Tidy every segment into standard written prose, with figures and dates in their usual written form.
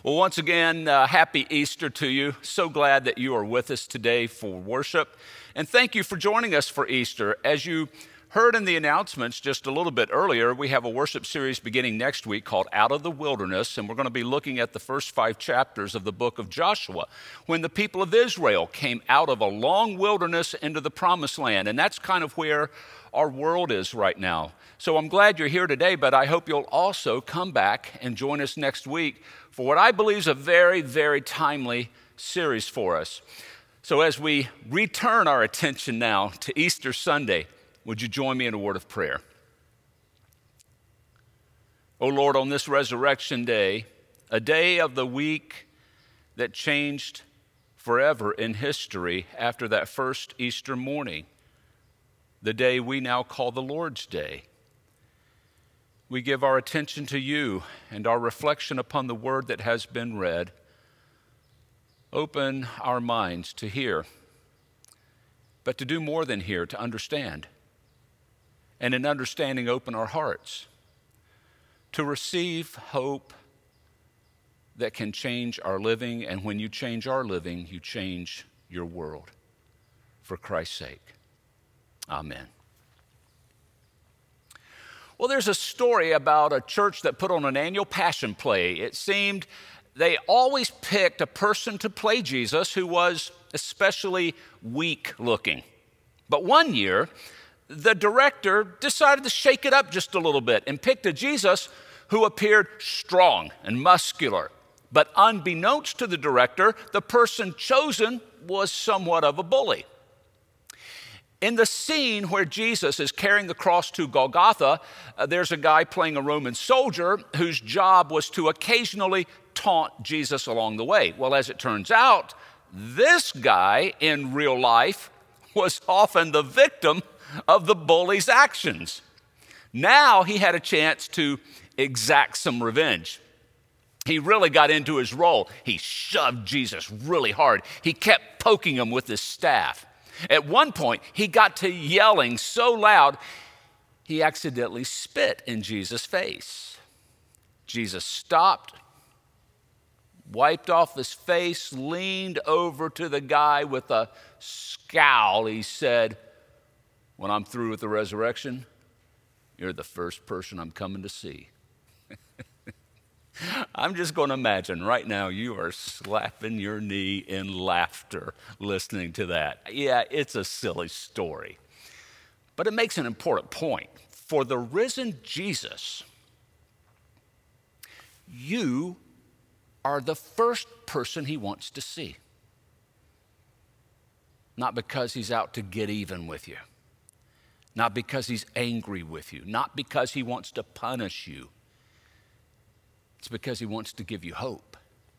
Well, once again, happy Easter to you. So glad that you are with us today for worship. And thank you for joining us for Easter. As you heard in the announcements just a little bit earlier, we have a worship series beginning next week called Out of the Wilderness, and we're going to be looking at the first 5 chapters of the book of Joshua, when the people of Israel came out of a long wilderness into the promised land. And that's kind of where our world is right now. So I'm glad you're here today, but I hope you'll also come back and join us next week for what I believe is a very, very timely series for us. So as we return our attention now to Easter Sunday, would you join me in a word of prayer? Oh Lord, on this resurrection day, a day of the week that changed forever in history after that first Easter morning, the day we now call the Lord's Day, we give our attention to you and our reflection upon the word that has been read. Open our minds to hear, but to do more than hear, to understand. And in understanding, open our hearts to receive hope that can change our living. And when you change our living, you change your world. For Christ's sake, amen. Well, there's a story about a church that put on an annual passion play. It seemed they always picked a person to play Jesus who was especially weak looking. But one year, the director decided to shake it up just a little bit and picked a Jesus who appeared strong and muscular. But unbeknownst to the director, the person chosen was somewhat of a bully. In the scene where Jesus is carrying the cross to Golgotha, there's a guy playing a Roman soldier whose job was to occasionally taunt Jesus along the way. Well, as it turns out, this guy in real life was often the victim of the bully's actions. Now he had a chance to exact some revenge. He really got into his role. He shoved Jesus really hard. He kept poking him with his staff. At one point, he got to yelling so loud, he accidentally spit in Jesus' face. Jesus stopped, wiped off his face, leaned over to the guy with a scowl. He said, "When I'm through with the resurrection, you're the first person I'm coming to see." I'm just going to imagine right now you are slapping your knee in laughter listening to that. Yeah, it's a silly story, but it makes an important point. For the risen Jesus, you are the first person he wants to see. Not because he's out to get even with you, not because he's angry with you, not because he wants to punish you. It's because he wants to give you hope.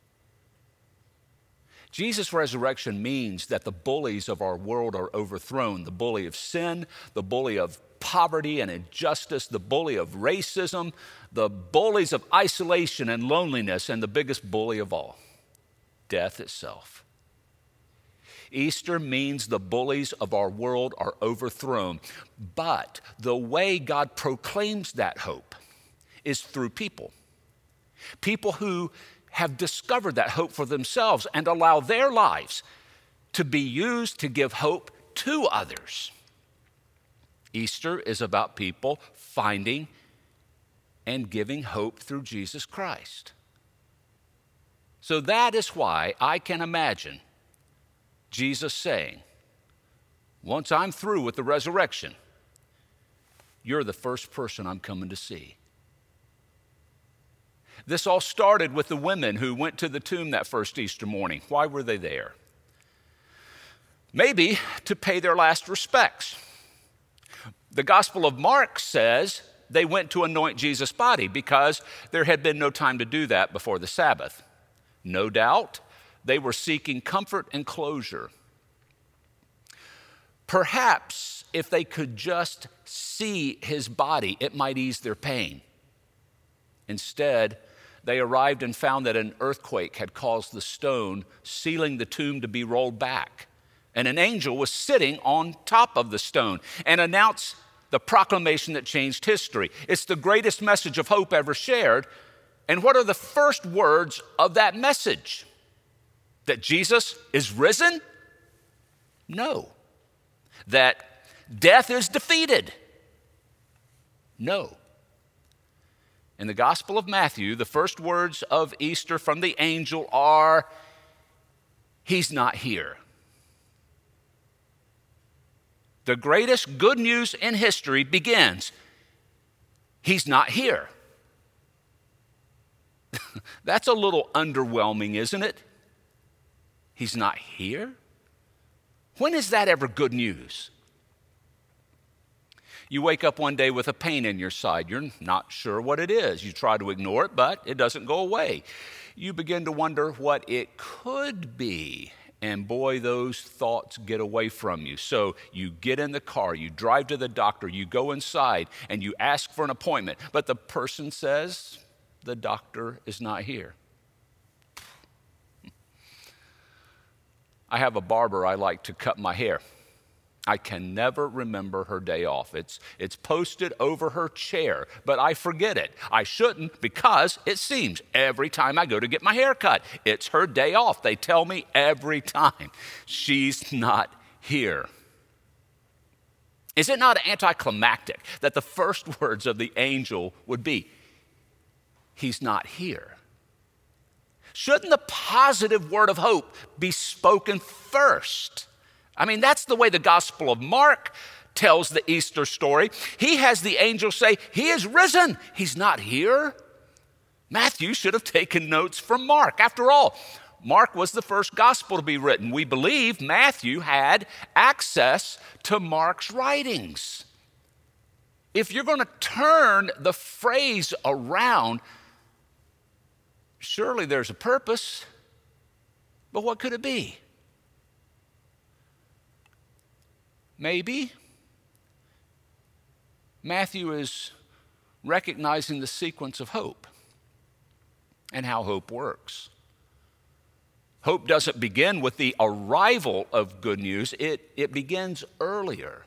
Jesus' resurrection means that the bullies of our world are overthrown. The bully of sin, the bully of poverty and injustice, the bully of racism, the bullies of isolation and loneliness, and the biggest bully of all, death itself. Easter means the bullies of our world are overthrown. But the way God proclaims that hope is through people. People who have discovered that hope for themselves and allow their lives to be used to give hope to others. Easter is about people finding and giving hope through Jesus Christ. So that is why I can imagine Jesus saying, "Once I'm through with the resurrection, you're the first person I'm coming to see." This all started with the women who went to the tomb that first Easter morning. Why were they there? Maybe to pay their last respects. The Gospel of Mark says they went to anoint Jesus' body because there had been no time to do that before the Sabbath. No doubt, they were seeking comfort and closure. Perhaps if they could just see his body, it might ease their pain. Instead, they arrived and found that an earthquake had caused the stone sealing the tomb to be rolled back. And an angel was sitting on top of the stone and announced the proclamation that changed history. It's the greatest message of hope ever shared, And what are the first words of that message? That Jesus is risen? No. That death is defeated? No. In the Gospel of Matthew, the first words of Easter from the angel are, He's not here. The greatest good news in history begins, He's not here. That's a little underwhelming, isn't it? He's not here? When is that ever good news? You wake up one day with a pain in your side. You're not sure what it is. You try to ignore it, but it doesn't go away. You begin to wonder what it could be. And boy, those thoughts get away from you. So you get in the car, you drive to the doctor, you go inside, and you ask for an appointment. But the person says, the doctor is not here. I have a barber I like to cut my hair. I can never remember her day off. It's posted over her chair, but I forget it. I shouldn't, because it seems every time I go to get my hair cut, it's her day off. They tell me every time. She's not here. Is it not anticlimactic that the first words of the angel would be, He's not here? Shouldn't the positive word of hope be spoken first? I mean, that's the way the Gospel of Mark tells the Easter story. He has the angel say, He is risen. He's not here. Matthew should have taken notes from Mark. After all, Mark was the first gospel to be written. We believe Matthew had access to Mark's writings. If you're going to turn the phrase around, surely there's a purpose, but what could it be? Maybe Matthew is recognizing the sequence of hope and how hope works. Hope doesn't begin with the arrival of good news. It begins earlier.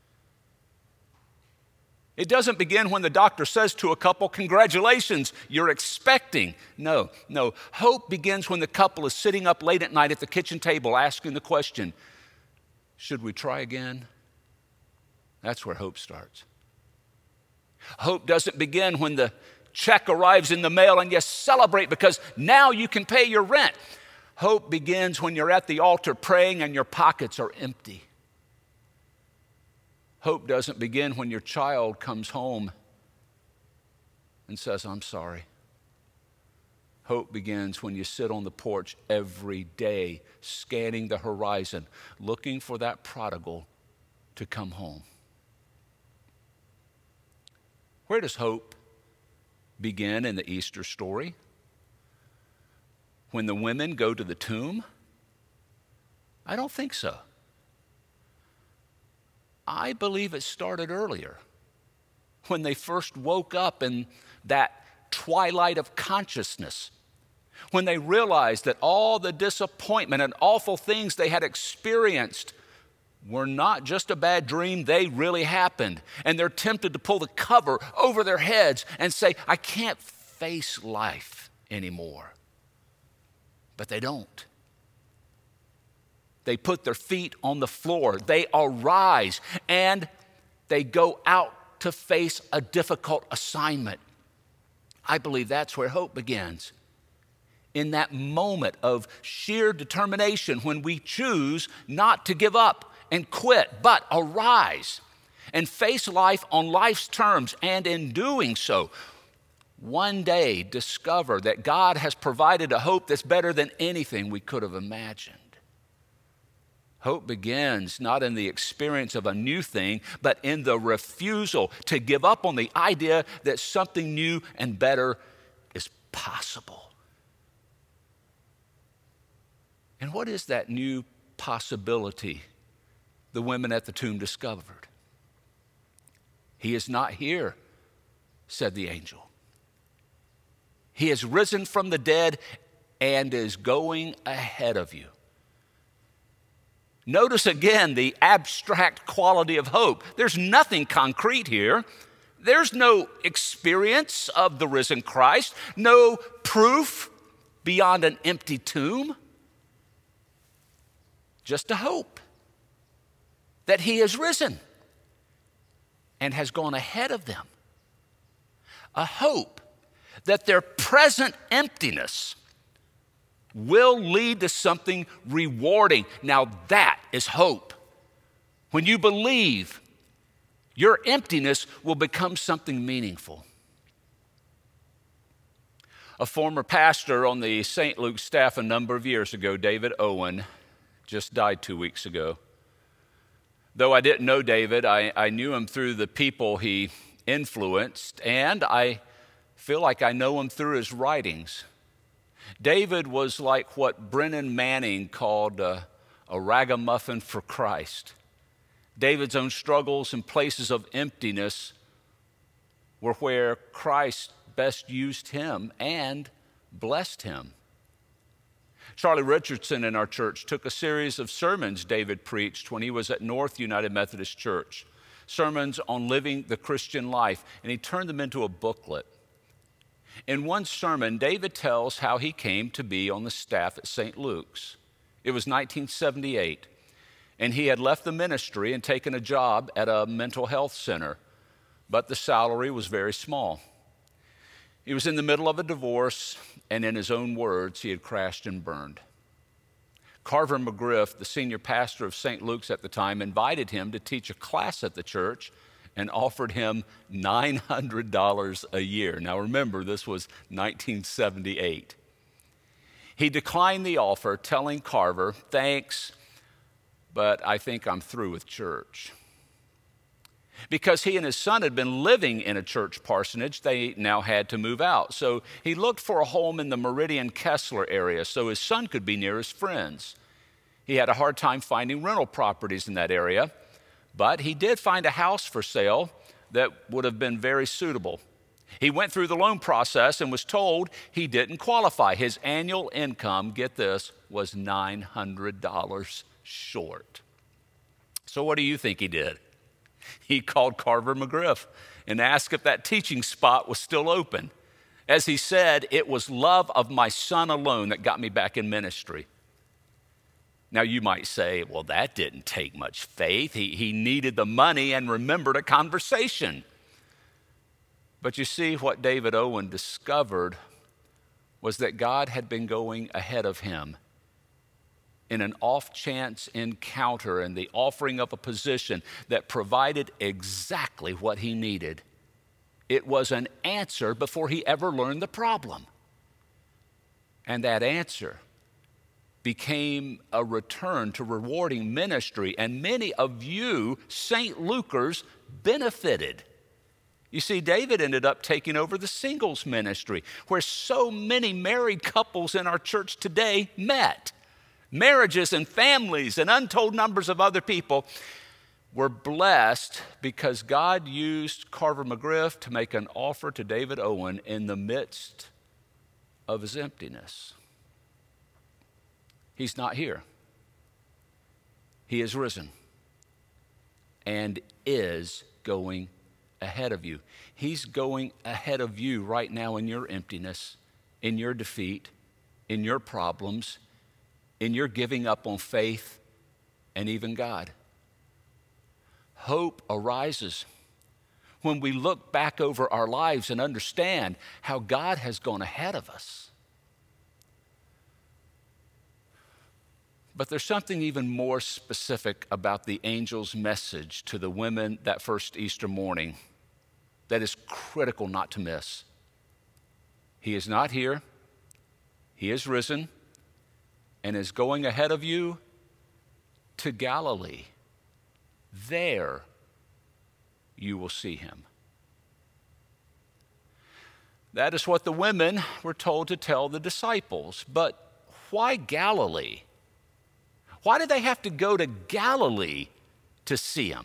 It doesn't begin when the doctor says to a couple, congratulations, you're expecting. No. Hope begins when the couple is sitting up late at night at the kitchen table asking the question, should we try again? That's where hope starts. Hope doesn't begin when the check arrives in the mail and you celebrate because now you can pay your rent. Hope begins when you're at the altar praying and your pockets are empty. Hope doesn't begin when your child comes home and says, I'm sorry. Hope begins when you sit on the porch every day, scanning the horizon, looking for that prodigal to come home. Where does hope begin in the Easter story? When the women go to the tomb? I don't think so. I believe it started earlier, when they first woke up in that twilight of consciousness, when they realized that all the disappointment and awful things they had experienced were not just a bad dream, they really happened. And they're tempted to pull the cover over their heads and say, I can't face life anymore. But they don't. They put their feet on the floor. They arise and they go out to face a difficult assignment. I believe that's where hope begins. In that moment of sheer determination when we choose not to give up and quit, but arise and face life on life's terms, and in doing so, one day discover that God has provided a hope that's better than anything we could have imagined. Hope begins not in the experience of a new thing, but in the refusal to give up on the idea that something new and better is possible. And what is that new possibility the women at the tomb discovered? He is not here, said the angel. He has risen from the dead and is going ahead of you. Notice again the abstract quality of hope. There's nothing concrete here. There's no experience of the risen Christ, no proof beyond an empty tomb. Just a hope that he is risen and has gone ahead of them. A hope that their present emptiness will lead to something rewarding. Now that is hope. When you believe, your emptiness will become something meaningful. A former pastor on the St. Luke staff a number of years ago, David Owen, just died 2 weeks ago. Though I didn't know David, I knew him through the people he influenced, and I feel like I know him through his writings. David was like what Brennan Manning called a ragamuffin for Christ. David's own struggles and places of emptiness were where Christ best used him and blessed him. Charlie Richardson in our church took a series of sermons David preached when he was at North United Methodist Church, sermons on living the Christian life, and he turned them into a booklet. In one sermon, David tells how he came to be on the staff at St. Luke's. It was 1978, and he had left the ministry and taken a job at a mental health center, but the salary was very small. He was in the middle of a divorce, and in his own words, he had crashed and burned. Carver McGriff, the senior pastor of St. Luke's at the time, invited him to teach a class at the church and offered him $900 a year. Now remember, this was 1978. He declined the offer, telling Carver, "Thanks, but I think I'm through with church." Because he and his son had been living in a church parsonage, they now had to move out. So he looked for a home in the Meridian Kessler area so his son could be near his friends. He had a hard time finding rental properties in that area, but he did find a house for sale that would have been very suitable. He went through the loan process and was told he didn't qualify. His annual income, get this, was $900 short. So what do you think he did? He called Carver McGriff and asked if that teaching spot was still open. As he said, "It was love of my son alone that got me back in ministry." Now you might say, well, that didn't take much faith. He needed the money and remembered a conversation. But you see, what David Owen discovered was that God had been going ahead of him in an off-chance encounter and the offering of a position that provided exactly what he needed. It was an answer before he ever learned the problem. And that answer became a return to rewarding ministry, and many of you St. Lukers benefited. You see, David ended up taking over the singles ministry, where so many married couples in our church today met. Marriages and families and untold numbers of other people were blessed because God used Carver McGriff to make an offer to David Owen in the midst of his emptiness. He's not here. He is risen and is going ahead of you. He's going ahead of you right now in your emptiness, in your defeat, in your problems, in your giving up on faith and even God. Hope arises when we look back over our lives and understand how God has gone ahead of us. But there's something even more specific about the angel's message to the women that first Easter morning that is critical not to miss. He is not here. He is risen and is going ahead of you to Galilee. There you will see him. That is what the women were told to tell the disciples. But why Galilee? Why did they have to go to Galilee to see him?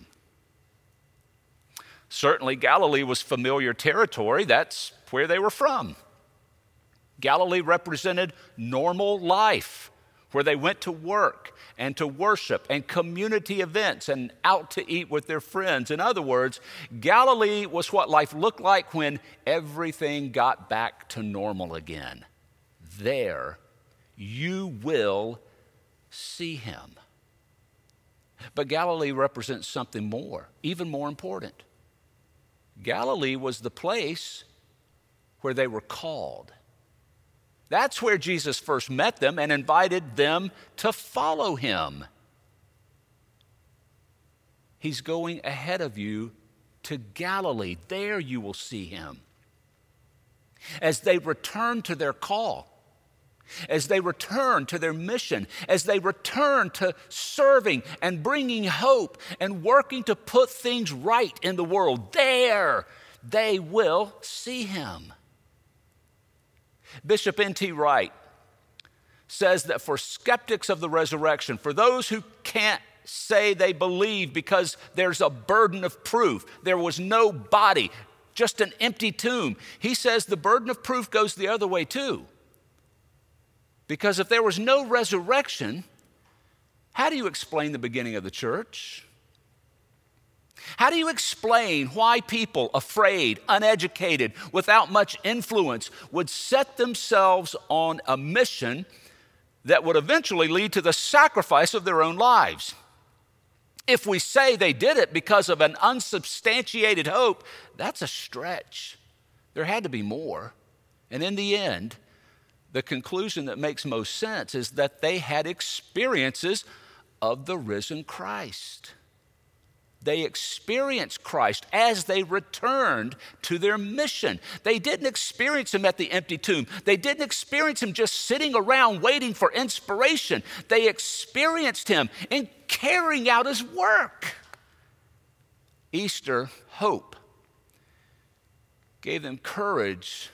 Certainly, Galilee was familiar territory. That's where they were from. Galilee represented normal life, where they went to work and to worship and community events and out to eat with their friends. In other words, Galilee was what life looked like when everything got back to normal again. There you will see him. But Galilee represents something more, even more important. Galilee was the place where they were called. That's where Jesus first met them and invited them to follow him. He's going ahead of you to Galilee. There you will see him. As they return to their call, as they return to their mission, as they return to serving and bringing hope and working to put things right in the world, there they will see him. Bishop N.T. Wright says that for skeptics of the resurrection, for those who can't say they believe because there's a burden of proof, there was no body, just an empty tomb, he says the burden of proof goes the other way too. Because if there was no resurrection, how do you explain the beginning of the church? How do you explain why people afraid, uneducated, without much influence would set themselves on a mission that would eventually lead to the sacrifice of their own lives? If we say they did it because of an unsubstantiated hope, that's a stretch. There had to be more. And in the end, the conclusion that makes most sense is that they had experiences of the risen Christ. They experienced Christ as they returned to their mission. They didn't experience him at the empty tomb. They didn't experience him just sitting around waiting for inspiration. They experienced him in carrying out his work. Easter, hope, gave them courage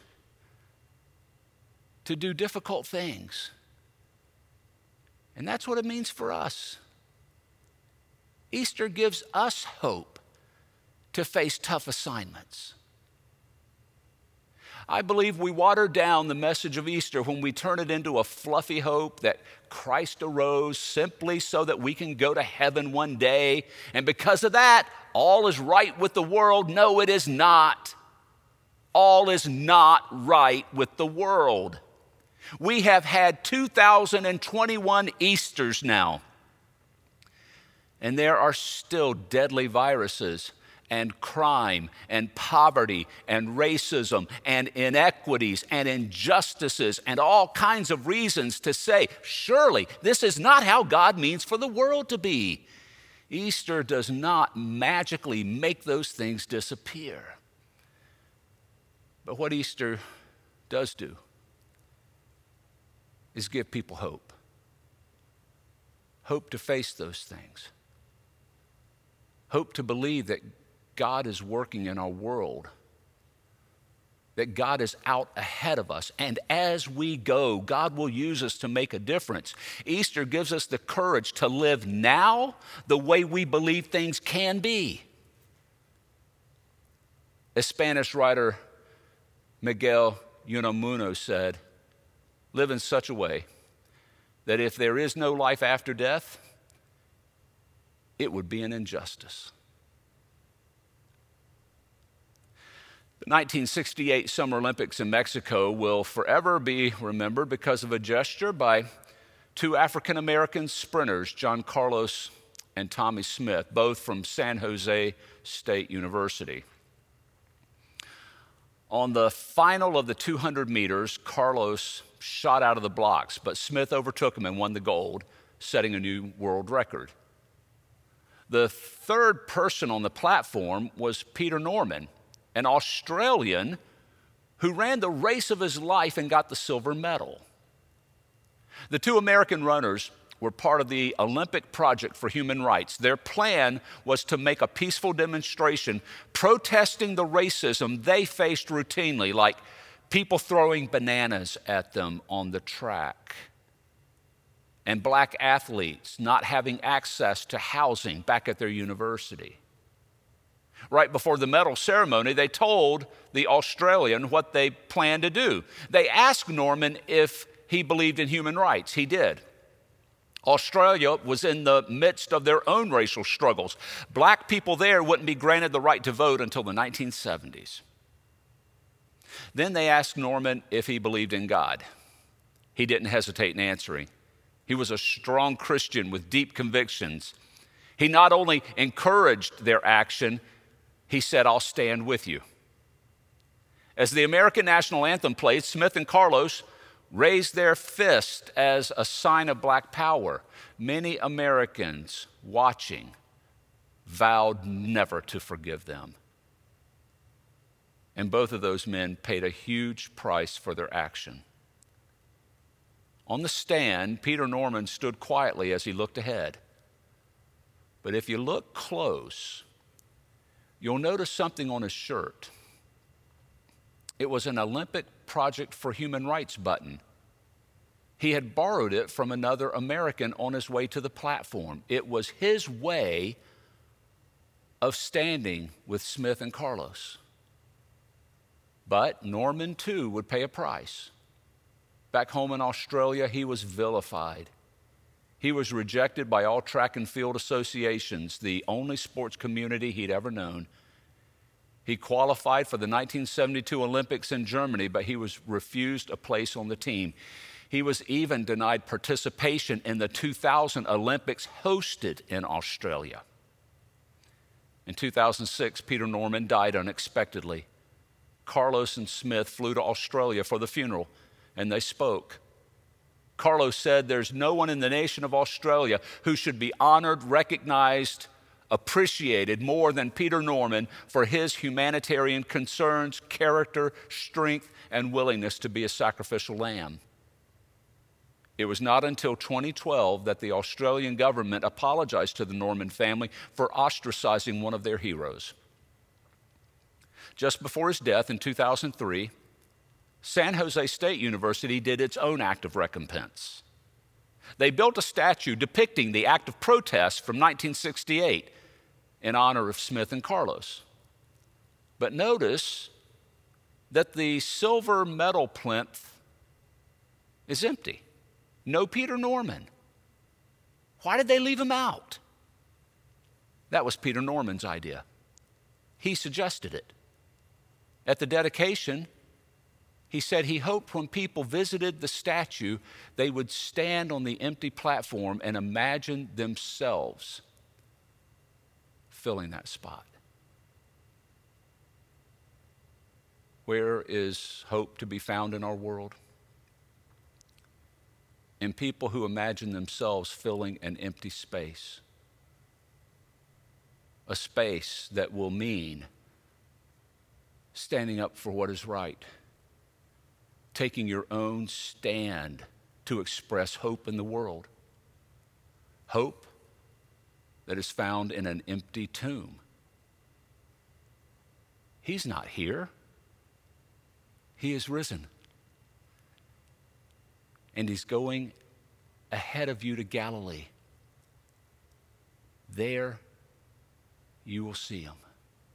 to do difficult things. And that's what it means for us. Easter gives us hope to face tough assignments. I believe we water down the message of Easter when we turn it into a fluffy hope that Christ arose simply so that we can go to heaven one day, and because of that, all is right with the world. No, it is not. All is not right with the world. We have had 2021 Easters now. And there are still deadly viruses and crime and poverty and racism and inequities and injustices and all kinds of reasons to say, surely this is not how God means for the world to be. Easter does not magically make those things disappear. But what Easter does do is give people hope. Hope to face those things. Hope to believe that God is working in our world, that God is out ahead of us. And as we go, God will use us to make a difference. Easter gives us the courage to live now the way we believe things can be. As Spanish writer Miguel Unamuno said, live in such a way that if there is no life after death, it would be an injustice. The 1968 Summer Olympics in Mexico will forever be remembered because of a gesture by two African-American sprinters, John Carlos and Tommie Smith, both from San Jose State University. On the final of the 200 meters, Carlos shot out of the blocks, but Smith overtook him and won the gold, setting a new world record. The third person on the platform was Peter Norman, an Australian who ran the race of his life and got the silver medal. The two American runners were part of the Olympic Project for Human Rights. Their plan was to make a peaceful demonstration protesting the racism they faced routinely, like people throwing bananas at them on the track, and black athletes not having access to housing back at their university. Right before the medal ceremony, they told the Australian what they planned to do. They asked Norman if he believed in human rights. He did. Australia was in the midst of their own racial struggles. Black people there wouldn't be granted the right to vote until the 1970s. Then they asked Norman if he believed in God. He didn't hesitate in answering. He was a strong Christian with deep convictions. He not only encouraged their action, he said, "I'll stand with you." As the American national anthem played, Smith and Carlos raised their fist as a sign of black power. Many Americans watching vowed never to forgive them. And both of those men paid a huge price for their action. On the stand, Peter Norman stood quietly as he looked ahead. But if you look close, you'll notice something on his shirt. It was an Olympic Project for Human Rights button. He had borrowed it from another American on his way to the platform. It was his way of standing with Smith and Carlos. But Norman, too, would pay a price. Back home in Australia, he was vilified. He was rejected by all track and field associations, the only sports community he'd ever known. He qualified for the 1972 Olympics in Germany, but he was refused a place on the team. He was even denied participation in the 2000 Olympics hosted in Australia. In 2006, Peter Norman died unexpectedly. Carlos and Smith flew to Australia for the funeral, and they spoke. Carlos said, "There's no one in the nation of Australia who should be honored, recognized, appreciated more than Peter Norman for his humanitarian concerns, character, strength, and willingness to be a sacrificial lamb." It was not until 2012 that the Australian government apologized to the Norman family for ostracizing one of their heroes. Just before his death in 2003, San Jose State University did its own act of recompense. They built a statue depicting the act of protest from 1968 in honor of Smith and Carlos. But notice that the silver medal plinth is empty. No Peter Norman. Why did they leave him out? That was Peter Norman's idea. He suggested it. At the dedication, he said he hoped when people visited the statue, they would stand on the empty platform and imagine themselves filling that spot. Where is hope to be found in our world? In people who imagine themselves filling an empty space. A space that will mean standing up for what is right, taking your own stand to express hope in the world. Hope that is found in an empty tomb. He's not here. He is risen. And he's going ahead of you to Galilee. There you will see him.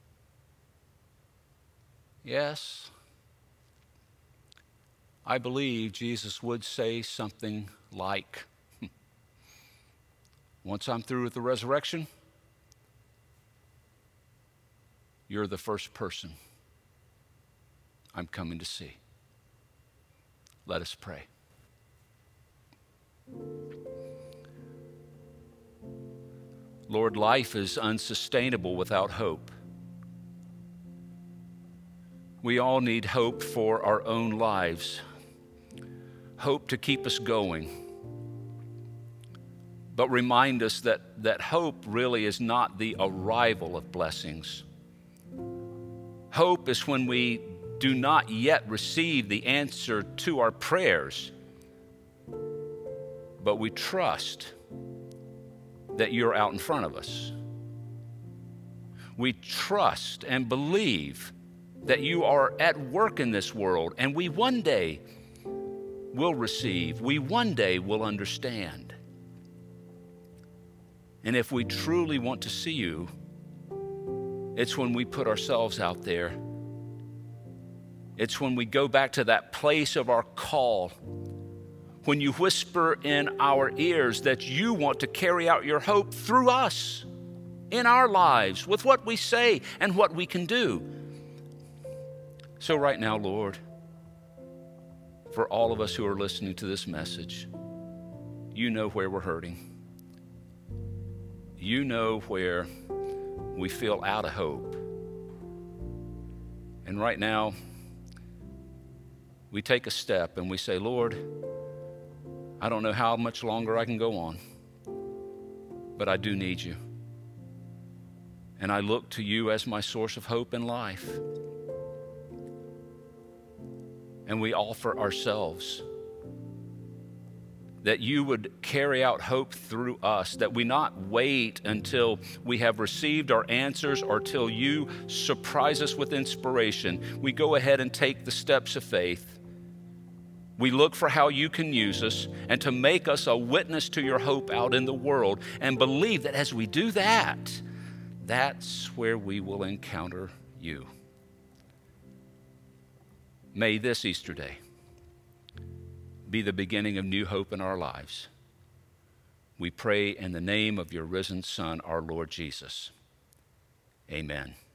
Yes, I believe Jesus would say something like, "Once I'm through with the resurrection, you're the first person I'm coming to see." Let us pray. Lord, life is unsustainable without hope. We all need hope for our own lives, hope to keep us going. But remind us that hope really is not the arrival of blessings. Hope is when we do not yet receive the answer to our prayers, but we trust that you're out in front of us. We trust and believe that you are at work in this world, and we one day will receive, we one day will understand. And if we truly want to see you, it's when we put ourselves out there. It's when we go back to that place of our call, when you whisper in our ears that you want to carry out your hope through us, in our lives, with what we say and what we can do. So right now, Lord, for all of us who are listening to this message, you know where we're hurting. You know where we feel out of hope. And right now, we take a step and we say, Lord, I don't know how much longer I can go on, but I do need you. And I look to you as my source of hope and life. And we offer ourselves that you would carry out hope through us, that we not wait until we have received our answers or till you surprise us with inspiration. We go ahead and take the steps of faith. We look for how you can use us and to make us a witness to your hope out in the world, and believe that as we do that, that's where we will encounter you. May this Easter day be the beginning of new hope in our lives. We pray in the name of your risen Son, our Lord Jesus. Amen.